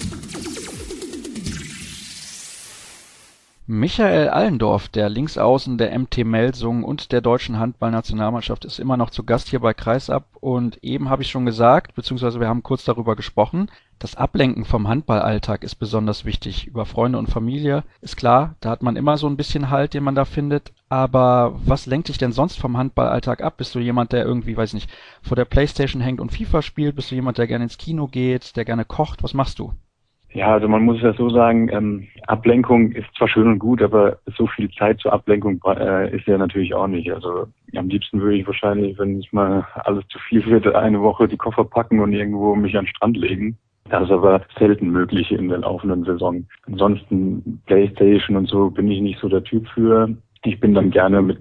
Michael Allendorf, der Linksaußen der MT Melsungen und der deutschen Handballnationalmannschaft, ist immer noch zu Gast hier bei Kreisab und eben habe ich schon gesagt, beziehungsweise wir haben kurz darüber gesprochen, Das Ablenken vom Handballalltag ist besonders wichtig. Über Freunde und Familie ist klar, da hat man immer so ein bisschen Halt, den man da findet. Aber was lenkt dich denn sonst vom Handballalltag ab? Bist du jemand, der irgendwie, weiß nicht, vor der Playstation hängt und FIFA spielt? Bist du jemand, der gerne ins Kino geht, der gerne kocht? Was machst du?
Ja, also man muss ja so sagen, Ablenkung ist zwar schön und gut, aber so viel Zeit zur Ablenkung ist ja natürlich auch nicht. Also am liebsten würde ich wahrscheinlich, wenn es mal alles zu viel wird, eine Woche die Koffer packen und irgendwo mich an den Strand legen. Das ist aber selten möglich in der laufenden Saison. Ansonsten Playstation und so bin ich nicht so der Typ für. Ich bin dann gerne mit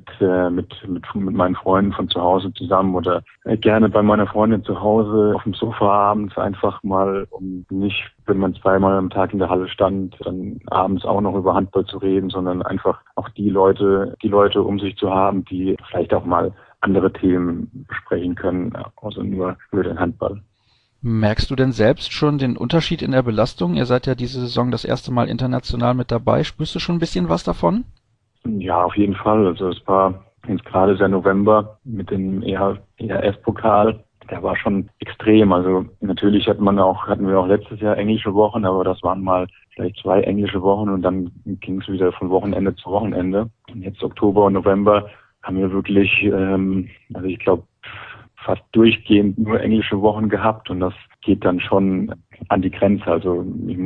meinen Freunden von zu Hause zusammen oder gerne bei meiner Freundin zu Hause auf dem Sofa abends einfach mal, um nicht, wenn man zweimal am Tag in der Halle stand, dann abends auch noch über Handball zu reden, sondern einfach auch die Leute um sich zu haben, die vielleicht auch mal andere Themen besprechen können, außer nur über den Handball.
Merkst du denn selbst schon den Unterschied in der Belastung? Ihr seid ja diese Saison das erste Mal international mit dabei. Spürst du schon ein bisschen was davon?
Ja, auf jeden Fall. Also es war jetzt gerade der November mit dem ERF-Pokal. Der war schon extrem. Also natürlich hatten wir auch letztes Jahr englische Wochen, aber das waren mal vielleicht 2 englische Wochen und dann ging es wieder von Wochenende zu Wochenende. Und jetzt Oktober und November haben wir wirklich, also ich glaube, fast durchgehend nur englische Wochen gehabt und das geht dann schon an die Grenze. Also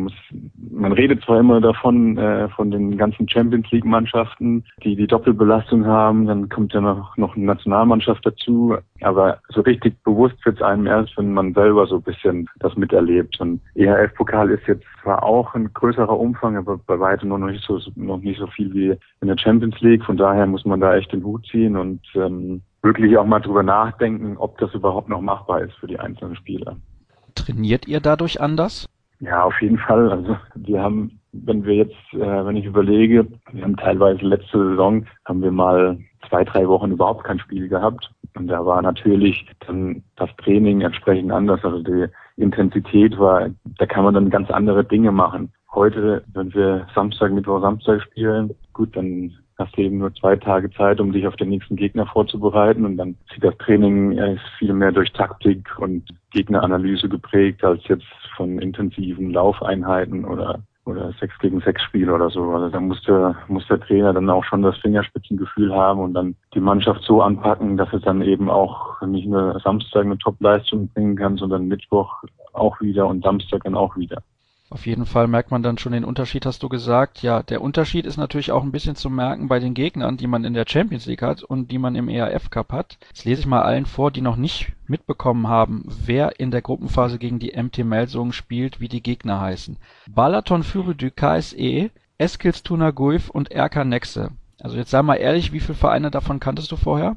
man redet zwar immer davon, von den ganzen Champions League Mannschaften, die Doppelbelastung haben, dann kommt ja noch eine Nationalmannschaft dazu, aber so richtig bewusst wird es einem erst, wenn man selber so ein bisschen das miterlebt. Und EHF-Pokal ist jetzt zwar auch ein größerer Umfang, aber bei weitem noch nicht so viel wie in der Champions League. Von daher muss man da echt den Hut ziehen und wirklich auch mal drüber nachdenken, ob das überhaupt noch machbar ist für die einzelnen Spieler.
Trainiert ihr dadurch anders?
Ja, auf jeden Fall. Also wir haben, wenn ich überlege, wir haben teilweise letzte Saison, haben wir mal 2-3 Wochen überhaupt kein Spiel gehabt. Und da war natürlich dann das Training entsprechend anders. Also die Intensität da kann man dann ganz andere Dinge machen. Heute, wenn wir Mittwoch, Samstag spielen, gut, dann hast du eben nur 2 Tage Zeit, um dich auf den nächsten Gegner vorzubereiten. Und dann sieht das Training viel mehr durch Taktik und Gegneranalyse geprägt, als jetzt von intensiven Laufeinheiten oder 6-gegen-6 Spiel oder so. Also da muss der Trainer dann auch schon das Fingerspitzengefühl haben und dann die Mannschaft so anpacken, dass es dann eben auch nicht nur Samstag eine Top-Leistung bringen kann, sondern Mittwoch auch wieder und Samstag dann auch wieder.
Auf jeden Fall merkt man dann schon den Unterschied, hast du gesagt. Ja, der Unterschied ist natürlich auch ein bisschen zu merken bei den Gegnern, die man in der Champions League hat und die man im ERF Cup hat. Jetzt lese ich mal allen vor, die noch nicht mitbekommen haben, wer in der Gruppenphase gegen die MT Melsungen spielt, wie die Gegner heißen. Balaton Führe du KSE, Eskilstuna Guif und RK Nexe. Also jetzt sei mal ehrlich, wie viele Vereine davon kanntest du vorher?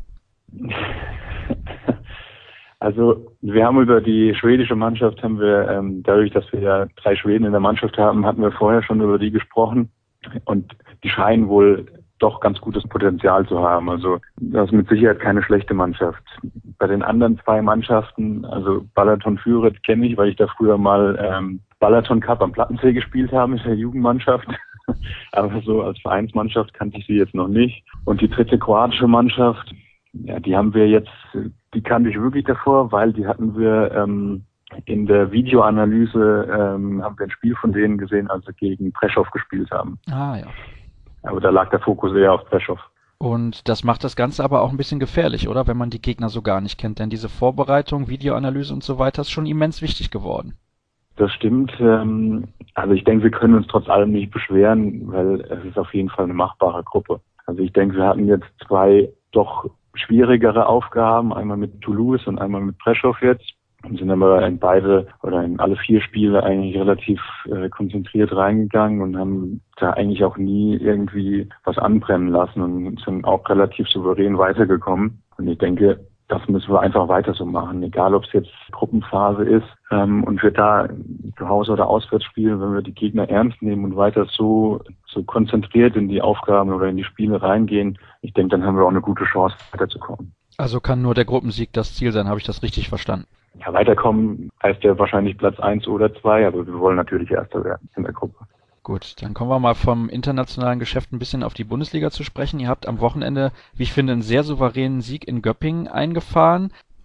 Also wir haben über die schwedische Mannschaft, dadurch, dass wir ja 3 Schweden in der Mannschaft haben, hatten wir vorher schon über die gesprochen und die scheinen wohl doch ganz gutes Potenzial zu haben. Also das ist mit Sicherheit keine schlechte Mannschaft. Bei den anderen 2 Mannschaften, also Balaton Führe kenne ich, weil ich da früher mal Balaton Cup am Plattensee gespielt habe mit der Jugendmannschaft. Aber so als Vereinsmannschaft kannte ich sie jetzt noch nicht. Und die 3. kroatische Mannschaft, ja, die kannte ich wirklich davor, weil die hatten wir in der Videoanalyse haben wir ein Spiel von denen gesehen, als sie gegen Prešov gespielt haben.
Ah ja.
Aber da lag der Fokus eher auf Prešov.
Und das macht das Ganze aber auch ein bisschen gefährlich, oder? Wenn man die Gegner so gar nicht kennt. Denn diese Vorbereitung, Videoanalyse und so weiter ist schon immens wichtig geworden.
Das stimmt. Also ich denke, wir können uns trotz allem nicht beschweren, weil es ist auf jeden Fall eine machbare Gruppe. Also ich denke, wir hatten jetzt 2 doch schwierigere Aufgaben, einmal mit Toulouse und einmal mit Prešov jetzt. Und sind aber in alle 4 Spiele eigentlich relativ konzentriert reingegangen und haben da eigentlich auch nie irgendwie was anbrennen lassen und sind auch relativ souverän weitergekommen. Und ich denke, das müssen wir einfach weiter so machen, egal ob es jetzt Gruppenphase ist und wir da zu Hause oder auswärts spielen, wenn wir die Gegner ernst nehmen und weiter so konzentriert in die Aufgaben oder in die Spiele reingehen, ich denke, dann haben wir auch eine gute Chance, weiterzukommen.
Also kann nur der Gruppensieg das Ziel sein, habe ich das richtig verstanden?
Ja, weiterkommen heißt ja wahrscheinlich Platz 1 oder 2, aber wir wollen natürlich Erster werden in der Gruppe.
Gut, dann kommen wir mal vom internationalen Geschäft ein bisschen auf die Bundesliga zu sprechen. Ihr habt am Wochenende, wie ich finde, einen sehr souveränen Sieg in Göppingen eingefahren.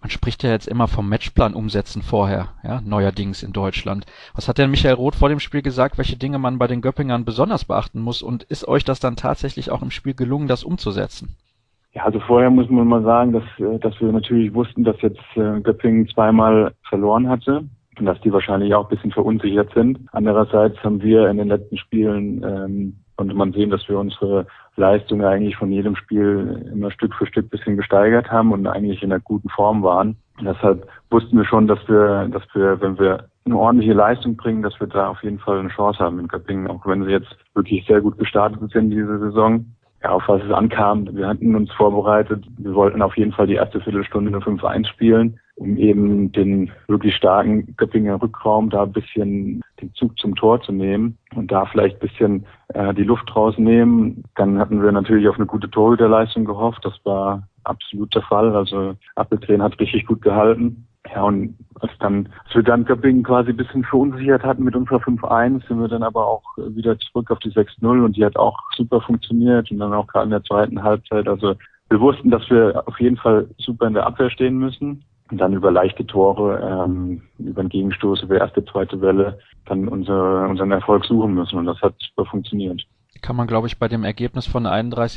Man spricht ja jetzt immer vom Matchplan umsetzen vorher, ja, neuerdings in Deutschland. Was hat denn Michael Roth vor dem Spiel gesagt, welche Dinge man bei den Göppingern besonders beachten muss? Und ist euch das dann tatsächlich auch im Spiel gelungen, das umzusetzen?
Ja, also vorher muss man mal sagen, dass wir natürlich wussten, dass jetzt Göppingen zweimal verloren hatte und dass die wahrscheinlich auch ein bisschen verunsichert sind. Andererseits haben wir in den letzten Spielen konnte man sehen, dass wir unsere Leistung eigentlich von jedem Spiel immer Stück für Stück ein bisschen gesteigert haben und eigentlich in einer guten Form waren. Und deshalb wussten wir schon, dass wir, wenn wir eine ordentliche Leistung bringen, dass wir da auf jeden Fall eine Chance haben in Göppingen, auch wenn sie jetzt wirklich sehr gut gestartet sind diese Saison. Ja, auf was es ankam, wir hatten uns vorbereitet. Wir wollten auf jeden Fall die erste Viertelstunde eine 5-1 spielen, um eben den wirklich starken Göppinger Rückraum da ein bisschen den Zug zum Tor zu nehmen und da vielleicht ein bisschen die Luft rausnehmen. Dann hatten wir natürlich auf eine gute Torhüterleistung gehofft. Das war absolut der Fall. Also Appeltren hat richtig gut gehalten. Ja, und als wir dann Göppingen quasi ein bisschen verunsichert hatten mit unserer 5-1, sind wir dann aber auch wieder zurück auf die 6-0 und die hat auch super funktioniert und dann auch gerade in der zweiten Halbzeit. Also wir wussten, dass wir auf jeden Fall super in der Abwehr stehen müssen und dann über leichte Tore, über einen Gegenstoß, über erste, zweite Welle dann unseren Erfolg suchen müssen und das hat super funktioniert.
Kann man, glaube ich, bei dem Ergebnis von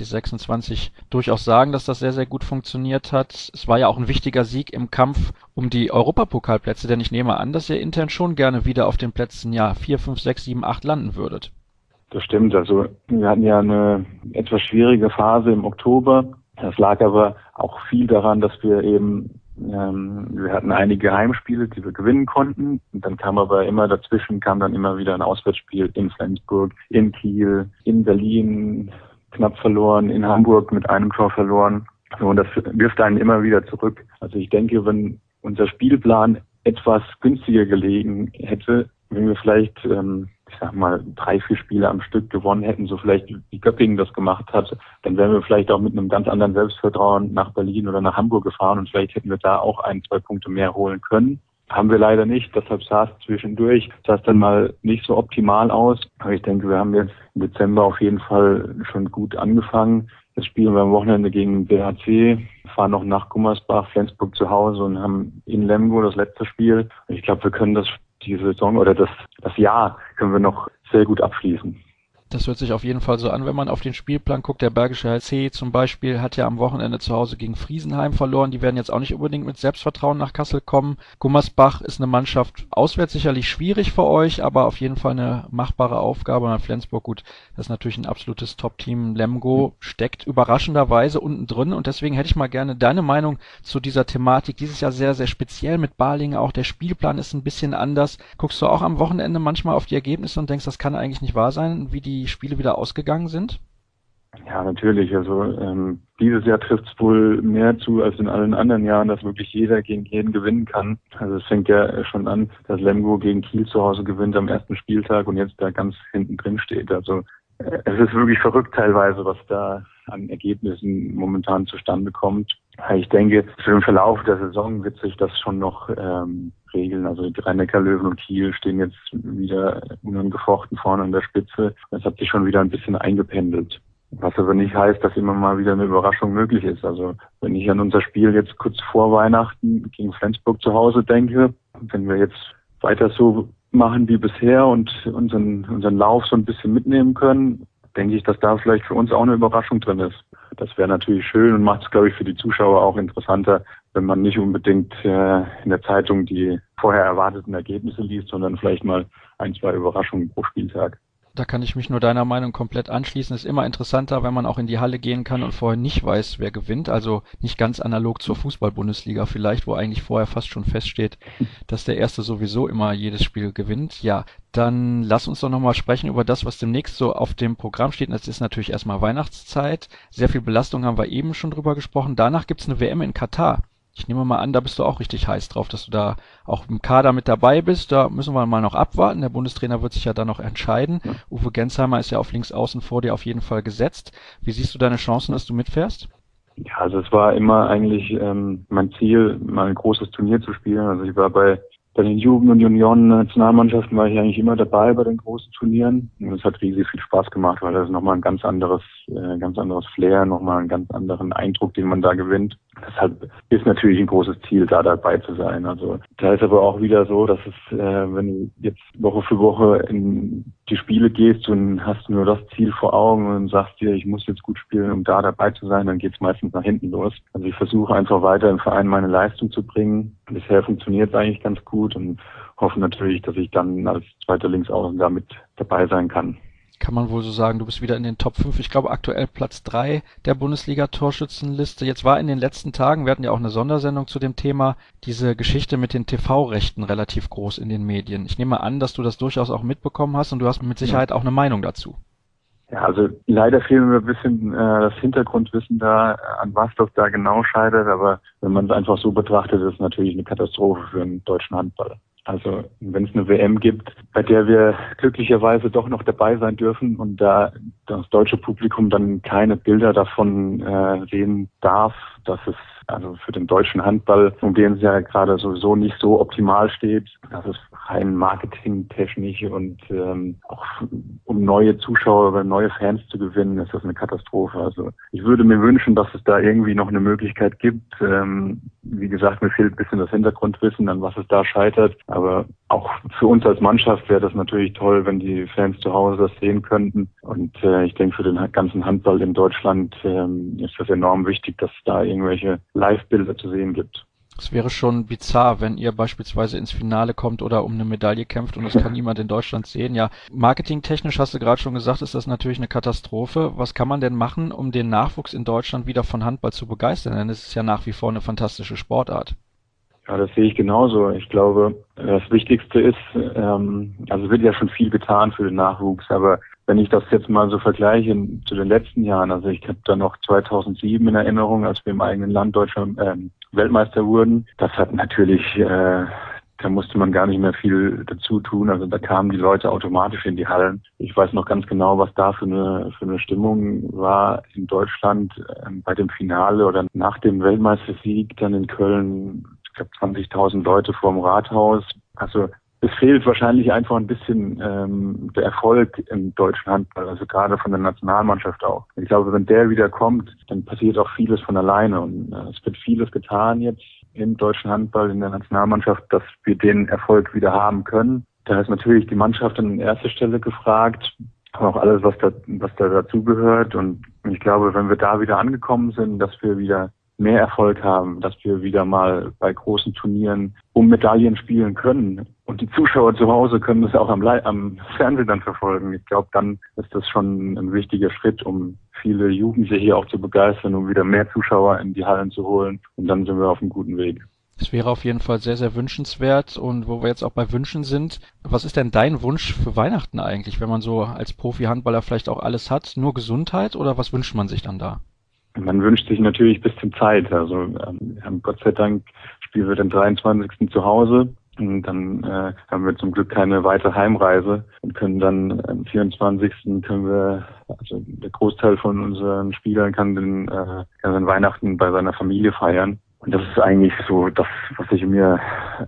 31-26 durchaus sagen, dass das sehr, sehr gut funktioniert hat. Es war ja auch ein wichtiger Sieg im Kampf um die Europapokalplätze, denn ich nehme an, dass ihr intern schon gerne wieder auf den Plätzen 4, 5, 6, 7, 8 landen würdet.
Das stimmt. Also wir hatten ja eine etwas schwierige Phase im Oktober. Das lag aber auch viel daran, dass wir eben wir hatten einige Heimspiele, die wir gewinnen konnten. Und dann kam aber immer dazwischen, dann immer wieder ein Auswärtsspiel in Flensburg, in Kiel, in Berlin, knapp verloren, in Hamburg mit einem Tor verloren. Und das wirft einen immer wieder zurück. Also ich denke, wenn unser Spielplan etwas günstiger gelegen hätte, wenn wir vielleicht, 3, 4 Spiele am Stück gewonnen hätten, so vielleicht wie Göppingen das gemacht hat, dann wären wir vielleicht auch mit einem ganz anderen Selbstvertrauen nach Berlin oder nach Hamburg gefahren und vielleicht hätten wir da auch 1, 2 Punkte mehr holen können. Haben wir leider nicht, deshalb sah es zwischendurch, dann mal nicht so optimal aus. Aber ich denke, wir haben jetzt im Dezember auf jeden Fall schon gut angefangen. Jetzt spielen wir am Wochenende gegen BHC, fahren noch nach Gummersbach, Flensburg zu Hause und haben in Lemgo das letzte Spiel. Ich glaube, wir können die Saison oder das Jahr können wir noch sehr gut abschließen.
Das hört sich auf jeden Fall so an, wenn man auf den Spielplan guckt. Der Bergische HC zum Beispiel hat ja am Wochenende zu Hause gegen Friesenheim verloren. Die werden jetzt auch nicht unbedingt mit Selbstvertrauen nach Kassel kommen. Gummersbach ist eine Mannschaft auswärts sicherlich schwierig für euch, aber auf jeden Fall eine machbare Aufgabe. Und Flensburg, gut, das ist natürlich ein absolutes Top-Team. Lemgo steckt überraschenderweise unten drin und deswegen hätte ich mal gerne deine Meinung zu dieser Thematik. Dieses Jahr sehr, sehr speziell mit Balingen. Auch der Spielplan ist ein bisschen anders. Guckst du auch am Wochenende manchmal auf die Ergebnisse und denkst, das kann eigentlich nicht wahr sein, wie die Spiele wieder ausgegangen sind?
Ja, natürlich. Also dieses Jahr trifft es wohl mehr zu als in allen anderen Jahren, dass wirklich jeder gegen jeden gewinnen kann. Also es fängt ja schon an, dass Lemgo gegen Kiel zu Hause gewinnt am ersten Spieltag und jetzt da ganz hinten drin steht. Also es ist wirklich verrückt teilweise, was da an Ergebnissen momentan zustande kommt. Ich denke, für den Verlauf der Saison wird sich das schon noch regeln. Also die Rhein-Neckar-Löwen und Kiel stehen jetzt wieder unangefochten vorne an der Spitze. Das hat sich schon wieder ein bisschen eingependelt. Was aber nicht heißt, dass immer mal wieder eine Überraschung möglich ist. Also wenn ich an unser Spiel jetzt kurz vor Weihnachten gegen Flensburg zu Hause denke, wenn wir jetzt weiter so machen wie bisher und unseren Lauf so ein bisschen mitnehmen können, denke ich, dass da vielleicht für uns auch eine Überraschung drin ist. Das wäre natürlich schön und macht es, glaube ich, für die Zuschauer auch interessanter, wenn man nicht unbedingt in der Zeitung die vorher erwarteten Ergebnisse liest, sondern vielleicht mal 1, 2 Überraschungen pro Spieltag.
Da kann ich mich nur deiner Meinung komplett anschließen. Es ist immer interessanter, wenn man auch in die Halle gehen kann und vorher nicht weiß, wer gewinnt. Also nicht ganz analog zur Fußball-Bundesliga vielleicht, wo eigentlich vorher fast schon feststeht, dass der Erste sowieso immer jedes Spiel gewinnt. Ja, dann lass uns doch nochmal sprechen über das, was demnächst so auf dem Programm steht. Und das ist natürlich erstmal Weihnachtszeit. Sehr viel Belastung haben wir eben schon drüber gesprochen. Danach gibt's eine WM in Katar. Ich nehme mal an, da bist du auch richtig heiß drauf, dass du da auch im Kader mit dabei bist. Da müssen wir mal noch abwarten. Der Bundestrainer wird sich ja da noch entscheiden. Ja. Uwe Gensheimer ist ja auf links außen vor dir auf jeden Fall gesetzt. Wie siehst du deine Chancen, dass du mitfährst?
Ja, also es war immer eigentlich mein Ziel, mal ein großes Turnier zu spielen. Also ich war bei den Jugend- und Junioren-Nationalmannschaften war ich eigentlich immer dabei bei den großen Turnieren. Und es hat riesig viel Spaß gemacht, weil das ist nochmal ein ganz anderes Flair, nochmal einen ganz anderen Eindruck, den man da gewinnt. Deshalb ist natürlich ein großes Ziel, da dabei zu sein. Also da ist aber auch wieder so, dass es, wenn du jetzt Woche für Woche in die Spiele gehst und hast nur das Ziel vor Augen und sagst dir, ich muss jetzt gut spielen, um da dabei zu sein, dann geht es meistens nach hinten los. Also ich versuche einfach weiter im Verein meine Leistung zu bringen. Bisher funktioniert es eigentlich ganz gut und hoffe natürlich, dass ich dann als zweiter Linksaußen da mit dabei sein kann.
Kann man wohl so sagen, du bist wieder in den Top 5, ich glaube aktuell Platz 3 der Bundesliga-Torschützenliste. Jetzt war in den letzten Tagen, wir hatten ja auch eine Sondersendung zu dem Thema, diese Geschichte mit den TV-Rechten relativ groß in den Medien. Ich nehme an, dass du das durchaus auch mitbekommen hast und du hast mit Sicherheit auch eine Meinung dazu.
Ja, also leider fehlt mir ein bisschen das Hintergrundwissen da, an was das da genau scheitert, aber wenn man es einfach so betrachtet, ist es natürlich eine Katastrophe für den deutschen Handball. Also wenn es eine WM gibt, bei der wir glücklicherweise doch noch dabei sein dürfen und da das deutsche Publikum dann keine Bilder davon sehen darf, dass es also für den deutschen Handball, um den es ja gerade sowieso nicht so optimal steht, dass es rein marketingtechnisch und auch um neue Zuschauer oder neue Fans zu gewinnen, ist das eine Katastrophe. Also ich würde mir wünschen, dass es da irgendwie noch eine Möglichkeit gibt. Wie gesagt, mir fehlt ein bisschen das Hintergrundwissen, an was es da scheitert. Aber auch für uns als Mannschaft wäre das natürlich toll, wenn die Fans zu Hause das sehen könnten. Und ich denke, für den ganzen Handball in Deutschland ist das enorm wichtig, dass es da irgendwelche Live-Bilder zu sehen gibt.
Es wäre schon bizarr, wenn ihr beispielsweise ins Finale kommt oder um eine Medaille kämpft und das kann niemand in Deutschland sehen. Ja, marketingtechnisch hast du gerade schon gesagt, ist das natürlich eine Katastrophe. Was kann man denn machen, um den Nachwuchs in Deutschland wieder von Handball zu begeistern? Denn es ist ja nach wie vor eine fantastische Sportart.
Ja, das sehe ich genauso. Ich glaube, das Wichtigste ist, also wird ja schon viel getan für den Nachwuchs, aber wenn ich das jetzt mal so vergleiche zu den letzten Jahren, also ich habe da noch 2007 in Erinnerung, als wir im eigenen Land Deutschland Weltmeister wurden, das hat natürlich, da musste man gar nicht mehr viel dazu tun, also da kamen die Leute automatisch in die Hallen. Ich weiß noch ganz genau, was da für eine Stimmung war in Deutschland bei dem Finale oder nach dem Weltmeistersieg dann in Köln. Ich glaube 20.000 Leute vorm Rathaus. Also es fehlt wahrscheinlich einfach ein bisschen der Erfolg im deutschen Handball, also gerade von der Nationalmannschaft auch. Ich glaube, wenn der wieder kommt, dann passiert auch vieles von alleine und es wird vieles getan jetzt im deutschen Handball, in der Nationalmannschaft, dass wir den Erfolg wieder haben können. Da ist natürlich die Mannschaft an erster Stelle gefragt, aber auch alles, was da dazugehört. Und ich glaube, wenn wir da wieder angekommen sind, dass wir wieder mehr Erfolg haben, dass wir wieder mal bei großen Turnieren um Medaillen spielen können. Und die Zuschauer zu Hause können das auch am Fernsehen dann verfolgen. Ich glaube, dann ist das schon ein wichtiger Schritt, um viele Jugendliche hier auch zu begeistern, um wieder mehr Zuschauer in die Hallen zu holen. Und dann sind wir auf einem guten Weg.
Es wäre auf jeden Fall sehr, sehr wünschenswert. Und wo wir jetzt auch bei Wünschen sind, was ist denn dein Wunsch für Weihnachten eigentlich, wenn man so als Profi-Handballer vielleicht auch alles hat? Nur Gesundheit oder was wünscht man sich dann da?
Man wünscht sich natürlich ein bisschen Zeit. Also wir haben Gott sei Dank spielen wir den 23. zu Hause und dann haben wir zum Glück keine weitere Heimreise und können dann am 24. also der Großteil von unseren Spielern kann den Weihnachten bei seiner Familie feiern. Und das ist eigentlich so das, was ich mir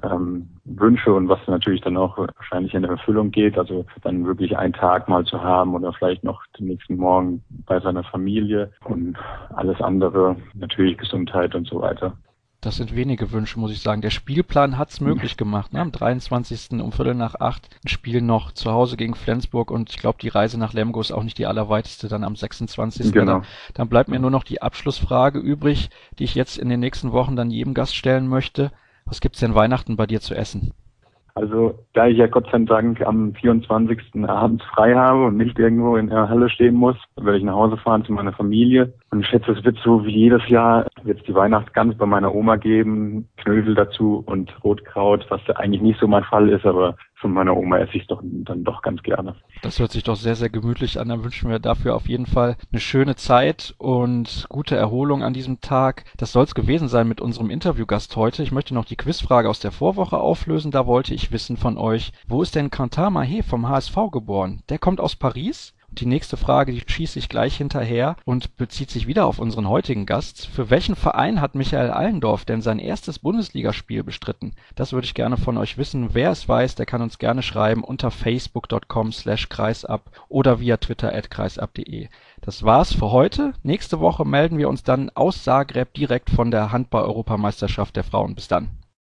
wünsche und was natürlich dann auch wahrscheinlich in Erfüllung geht. Also dann wirklich einen Tag mal zu haben oder vielleicht noch den nächsten Morgen bei seiner Familie und alles andere, natürlich Gesundheit und so weiter.
Das sind wenige Wünsche, muss ich sagen. Der Spielplan hat's möglich gemacht. Ne? Am 23. um 7:45 ein Spiel noch zu Hause gegen Flensburg und ich glaube, die Reise nach Lemgo ist auch nicht die allerweiteste, dann am 26.
Genau.
Dann bleibt mir nur noch die Abschlussfrage übrig, die ich jetzt in den nächsten Wochen dann jedem Gast stellen möchte. Was gibt's denn Weihnachten bei dir zu essen?
Also da ich ja Gott sei Dank am 24. abends frei habe und nicht irgendwo in der Halle stehen muss, werde ich nach Hause fahren zu meiner Familie. Und ich schätze, es wird so wie jedes Jahr, wird es die Weihnachtsgans bei meiner Oma geben, Knödel dazu und Rotkraut, was ja eigentlich nicht so mein Fall ist, aber von meiner Oma esse ich es dann doch ganz gerne.
Das hört sich doch sehr, sehr gemütlich an. Dann wünschen wir dafür auf jeden Fall eine schöne Zeit und gute Erholung an diesem Tag. Das soll es gewesen sein mit unserem Interviewgast heute. Ich möchte noch die Quizfrage aus der Vorwoche auflösen. Da wollte ich wissen von euch, wo ist denn Quentin Mahé vom HSV geboren? Der kommt aus Paris Die nächste Frage, die schieße ich gleich hinterher und bezieht sich wieder auf unseren heutigen Gast. Für welchen Verein hat Michael Allendorf denn sein erstes Bundesligaspiel bestritten? Das würde ich gerne von euch wissen. Wer es weiß, der kann uns gerne schreiben unter facebook.com/kreisab oder via Twitter @kreisab.de. Das war's für heute. Nächste Woche melden wir uns dann aus Zagreb direkt von der Handball-Europameisterschaft der Frauen. Bis dann.